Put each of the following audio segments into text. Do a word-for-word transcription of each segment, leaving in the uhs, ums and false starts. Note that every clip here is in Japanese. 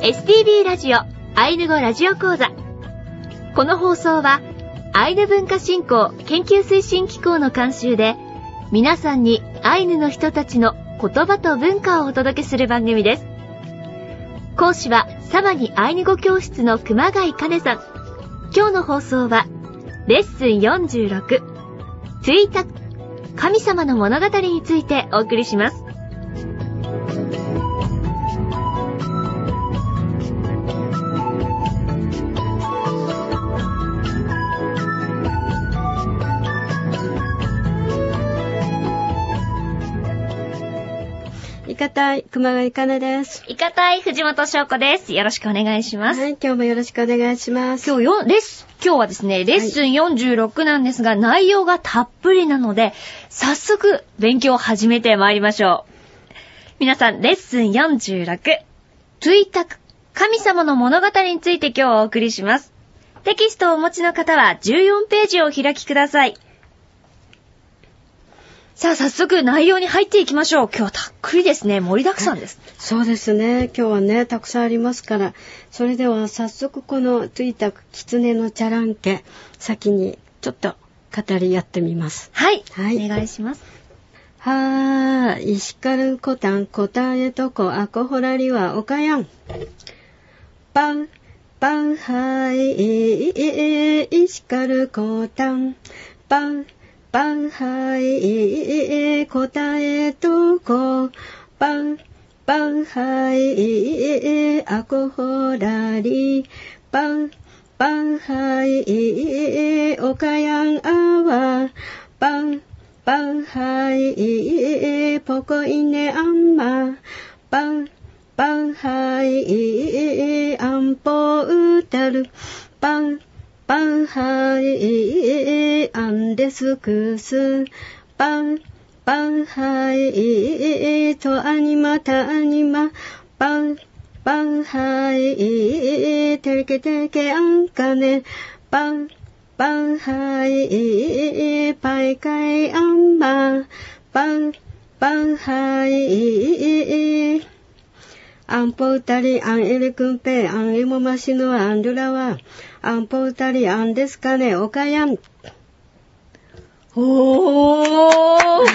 エスティービー ラジオアイヌ語ラジオ講座。この放送はアイヌ文化振興研究推進機構の監修で、皆さんにアイヌの人たちの言葉と文化をお届けする番組です。講師はサバニアイヌ語教室の熊谷かねさん。今日の放送はレッスンよんじゅうろく、ツイタ神様の物語についてお送りします。 いかたい熊谷かねです。 いかたい藤本翔子です。よろしくお願いします。 はい、今日もよろしくお願いします。 今日よレッス今日はですねレッスンよんじゅうろくなんですが、はい、内容がたっぷりなので早速勉強を始めてまいりましょう。皆さんレッスンよんじゅうろく、ツイタク神様の物語について今日お送りします。テキストをお持ちの方はじゅうよんページをお開きください。さあ早速内容に入っていきましょう。今日はたっぷりですね。盛りだくさんです。 そうですね。今日はねたくさんありますから、それでは早速このツイタク狐のチャランケ先にちょっと語りやってみます。 はい、はい、お願いします。 はー石狩コタン答えとこあこほらりはおかやんパンパンはい石狩コタンパンパンはい答えとこパンパンはいあこほらりパンパンはいおかやんあわパンパンはいポコイネアンマパンパンはいアンポウタルパンパンハイアンデスクスパンパンハイトアニマタアニマパンパンハイテケテケアンカネパンパンハイパイカイアンマパンパンハイアンポウタリアンエレクンペアンエモマシノアンルラワアンポウタリアンですかねおかやん。 おー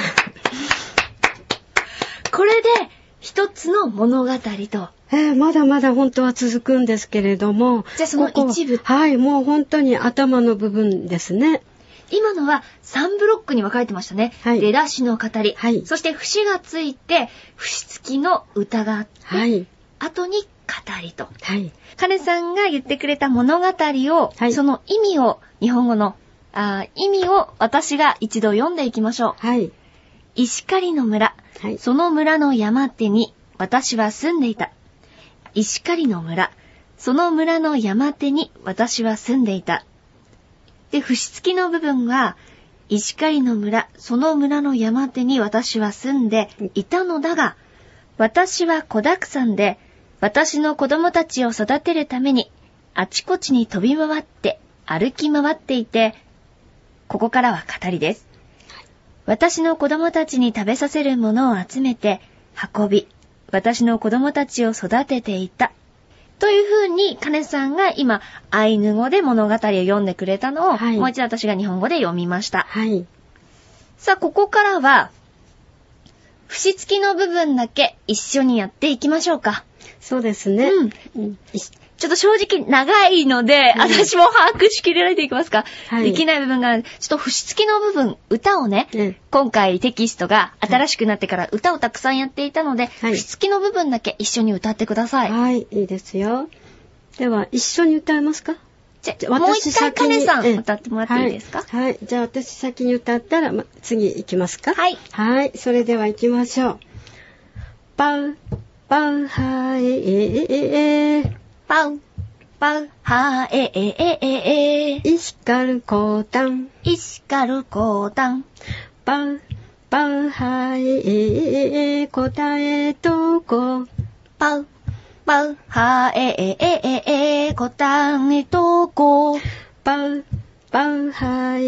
これで一つの物語と、 えー、まだまだ本当は続くんですけれども、 じゃあその一部、 ここはいもう本当に頭の部分ですね。 今のはさんブロックに分かれてましたね。はい、出だしの語り、はい、そして節がついて節付きの歌があって、はい、後に語りと、はい、カネさんが言ってくれた物語を、はい、その意味を日本語のあ意味を私が一度読んでいきましょう。はい、石狩の村、はい、その村の山手に私は住んでいた。石狩の村、その村の山手に私は住んでいた。で、節付きの部分は、石狩の村、その村の山手に私は住んでいたのだが、私は子だくさんで、私の子供たちを育てるために、あちこちに飛び回って、歩き回っていて、ここからは語りです。私の子供たちに食べさせるものを集めて、運び、私の子供たちを育てていた。というふうに、カネさんが今、アイヌ語で物語を読んでくれたのを、はい、もう一度私が日本語で読みました。はい。さあ、ここからは、節付きの部分だけ一緒にやっていきましょうか。 そうですね。うん。 うん、ちょっと正直長いので、うん、私も把握しきれないでいきますか。はい。できない部分がある。ちょっと節付きの部分、歌をね、うん、今回テキストが新しくなってから歌をたくさんやっていたので、はい、節付きの部分だけ一緒に歌ってください。 はい、いいですよ。では、一緒に歌えますか？ じゃあ、もう一回カネさん歌ってもらっていいですか？ はい。はい、じゃあ、私先に歌ったら、ま、次行きますか？ はい。 はい。それでは行きましょう。パン、パン、はい、ええええパン、パン、はえええええ石狩コータン、 石狩コータン、 パン、パン、はい、ええ答えとこ、 パン、パン、はええええ答えとこ、 パン、パン、はい、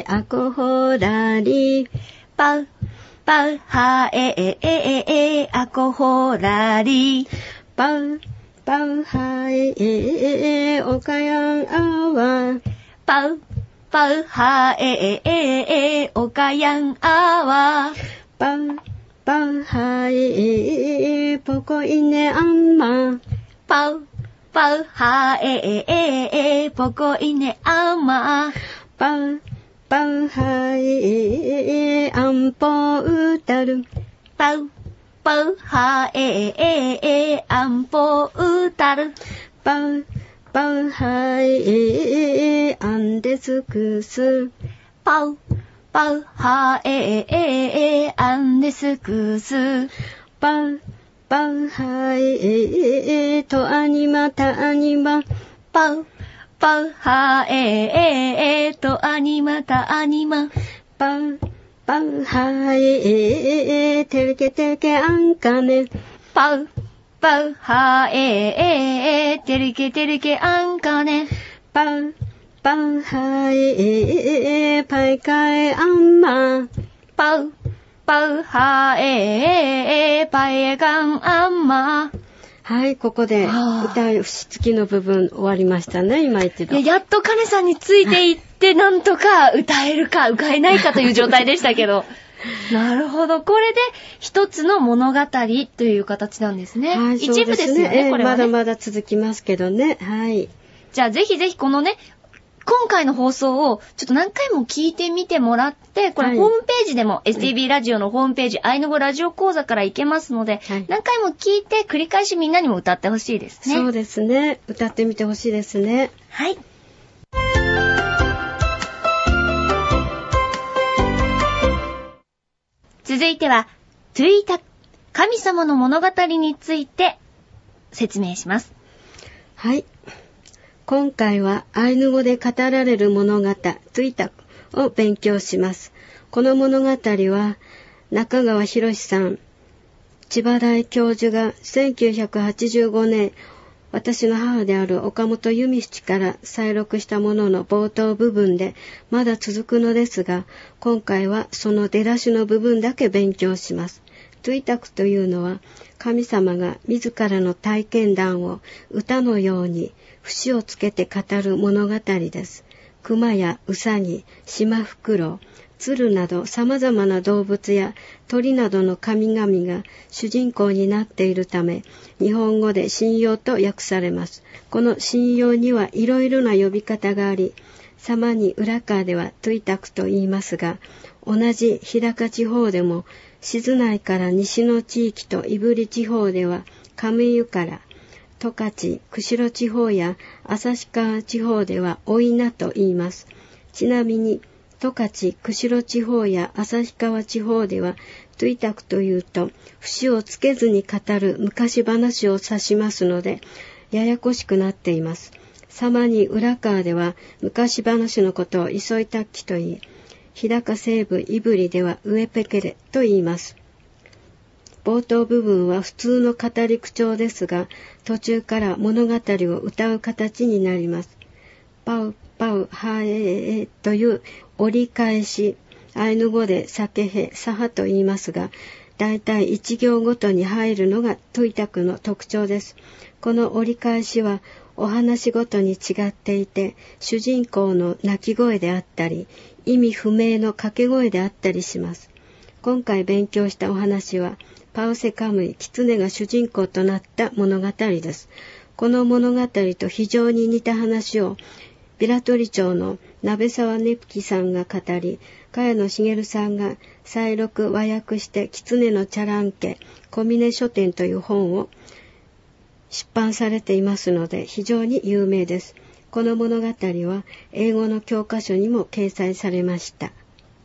あこほらり、 パン、パン、はえええあこほらり、 パン、 パウハイオカヤンアワパウパウハイオカヤンアワパウパウハイポコイネアンマパウパウハイポコイネアンマパウパウハイアンポウタルパウパウハイアンポウタルパウパウハイアンデスクスパウパウハイアンデスクスパウパウハイトアニマタアニマパウパウハイトアニマタアニマパウパウハイテレケテレケアンカネパウパウハイテレケテレケアンカネパウパウハイパイカエアンマパウパウハイパイカンアンマはい、ここで歌い節付きの部分終わりましたね、今一度。 いや、やっとカネさんについていって、なんとか歌えるか歌えないかという状態でしたけど。なるほど。これで一つの物語という形なんですね。 はい、そうですね。 一部ですよね、これはね。 まだまだ続きますけどね。はい。 じゃあぜひぜひこのね、今回の放送をちょっと何回も聞いてみてもらって、これホームページでも、はい、エスティービー ラジオのホームページ、アイヌ語ラジオ講座から行けますので、はい、何回も聞いて繰り返しみんなにも歌ってほしいですね。 そうですね。歌ってみてほしいですね。 はい。続いては、トゥイタ、神様の物語について説明します。 はい。今回はアイヌ語で語られる物語、トゥイタクを勉強します。この物語は中川博さん、千葉大教授がせんきゅうひゃくはちじゅうごねん、私の母である岡本由美七から再録したものの冒頭部分でまだ続くのですが、今回はその出だしの部分だけ勉強します。トゥイタクというのは神様が自らの体験談を歌のように節をつけて語る物語です。熊やウサギ、シマフクロウ、鶴など様々な動物や鳥などの神々が主人公になっているため、日本語で神謡と訳されます。この神謡にはいろいろな呼び方があり、さまに浦川ではトゥイタクと言いますが、同じ日高地方でも静内から西の地域と胆振地方では亀湯から十勝、釧路地方や旭川地方ではお稲と言います。ちなみに十勝、釧路地方や旭川地方ではトゥイタクというと節をつけずに語る昔話を指しますのでややこしくなっています。さまに浦川では昔話のことを磯いたっきと言い、日高西部胆振では上ペケレと言います。冒頭部分は普通の語り口調ですが、途中から物語を歌う形になります。パウパウハエエという折り返し、アイヌ語でサケヘ、サハと言いますが、だいたい一行ごとに入るのがトゥイタクの特徴です。この折り返しはお話ごとに違っていて、主人公の泣き声であったり、意味不明の掛け声であったりします。今回勉強したお話は、パウセカムイ、キツネが主人公となった物語です。この物語と非常に似た話を、ビラトリ町の鍋沢ねぷきさんが語り、茅野茂さんが再録和訳してキツネのチャラン家小峰書店という本を出版されていますので非常に有名です。この物語は英語の教科書にも掲載されました。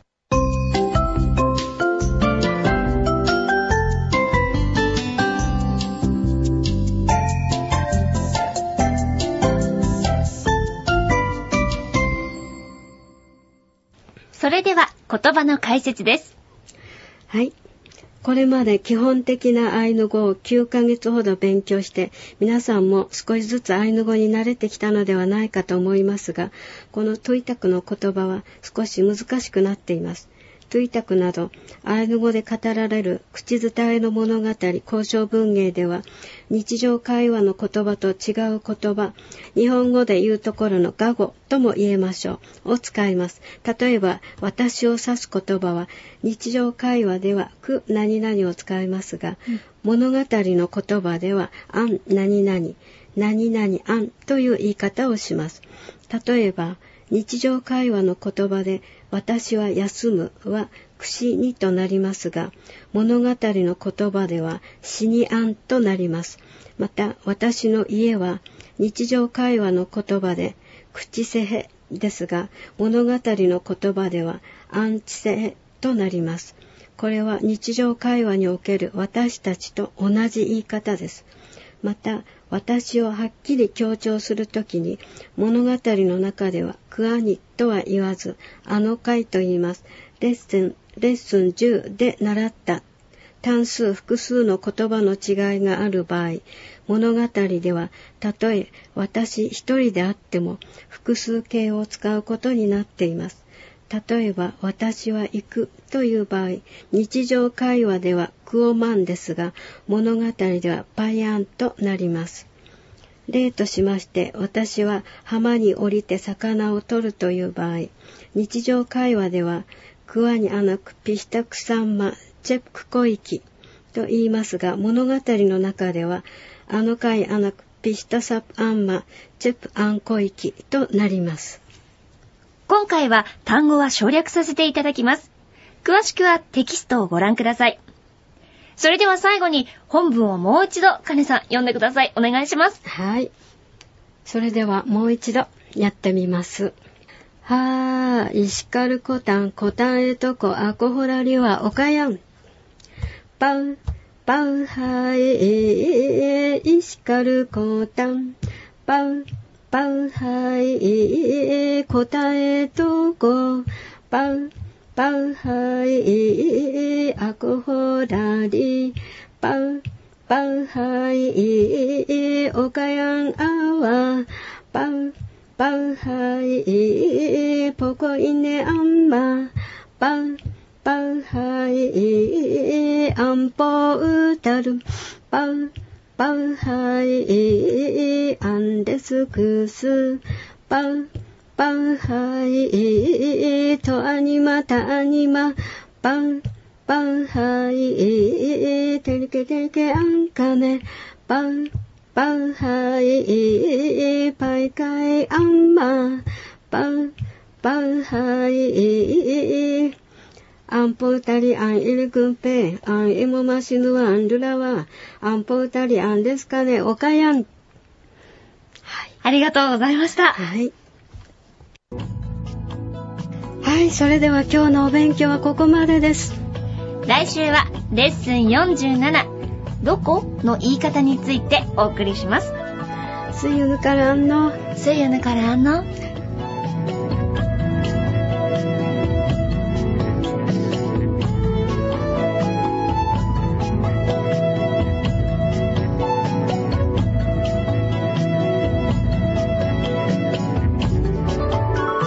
それでは言葉の解説です。 はい。これまで基本的なアイヌ語をきゅうかげつほど勉強して、皆さんも少しずつアイヌ語に慣れてきたのではないかと思いますが、このトゥイタクの言葉は少し難しくなっています。 トゥイタクなど、アイヌ語で語られる口伝えの物語、交渉文芸では、日常会話の言葉と違う言葉、日本語で言うところの雅語とも言えましょう、を使います。例えば、私を指す言葉は、日常会話では、く何々を使いますが、うん、物語の言葉では、あん何々、何々あんという言い方をします。例えば、日常会話の言葉で、私は休むは、くしにとなりますが、物語の言葉では、しにあんとなります。また、私の家は、日常会話の言葉で、くちせへですが、物語の言葉では、あんちせへとなります。これは日常会話における私たちと同じ言い方です。また、私をはっきり強調するときに、物語の中では、くあにとは言わず、あの回と言います。レッスン、レッスンじゅうで習った単数複数の言葉の違いがある場合、物語では、たとえ私一人であっても、複数形を使うことになっています。例えば、私は行くという場合、日常会話ではクオマンですが、物語ではパイアンとなります。例としまして、私は浜に降りて魚を取るという場合、日常会話では、クワにアナクピシタクサンマチェプコイキと言いますが、物語の中では、あのカイアナクピシタサプアンマチェプアンコイキとなります。 今回は単語は省略させていただきます。詳しくはテキストをご覧ください。それでは最後に本文をもう一度、カネさん読んでください。お願いします。 はい。それではもう一度やってみます。はー、石狩コタン、コタンエトコ、アコホラリはおかやん。パウ、パウハイ、石狩コタン、パウ、パウハイ、コタエトコ、パウ、パウハイ、アコホラリ、パウ、パウハイ、オカヤンアワ、パウ、パウハイ、ポコイネアンマ、パウ、パウハイ、アンポウタル、パウ、パウハイ、アンデスクス、パウ、パウハイ、トアニマタアニマ、パウ、パウハイ、テレケテレケアンカネ、パウ、パウハイ、パイカイアンマ、パウ、パウハイ、アンポウタリアンイルクンペ、アンイモマシヌワンルラワ、アンポウタリアンですかね、オカヤン。はい。 ありがとうございました。 はい。はい、それでは今日のお勉強はここまでです。 来週はレッスンよんじゅうなな、どこの言い方についてお送りします。 スユヌからあんの、 スユヌからあんの。